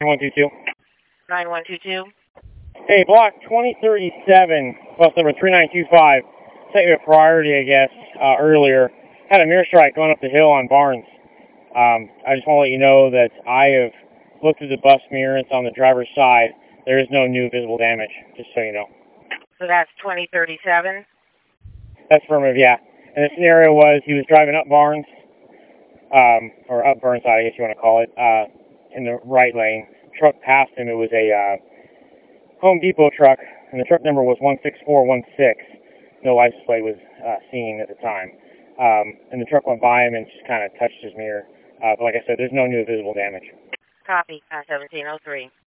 122. 9122. Hey, block 2037, bus number 3925. Sent you a priority, I guess, earlier. Had a mirror strike going up the hill on Barnes. I just want to let you know that I have looked through the bus mirror. It's on the driver's side. There is no new visible damage, just so you know. So that's 2037? That's affirmative, yeah. And the scenario was he was driving up Barnes, or up Burnside, I guess you want to call it, in the right lane. Truck passed him. It was a Home Depot truck, and the truck number was 16416. No license plate was seen at the time. And the truck went by him and just kind of touched his mirror. But like I said, there's no new visible damage. Copy, 1703.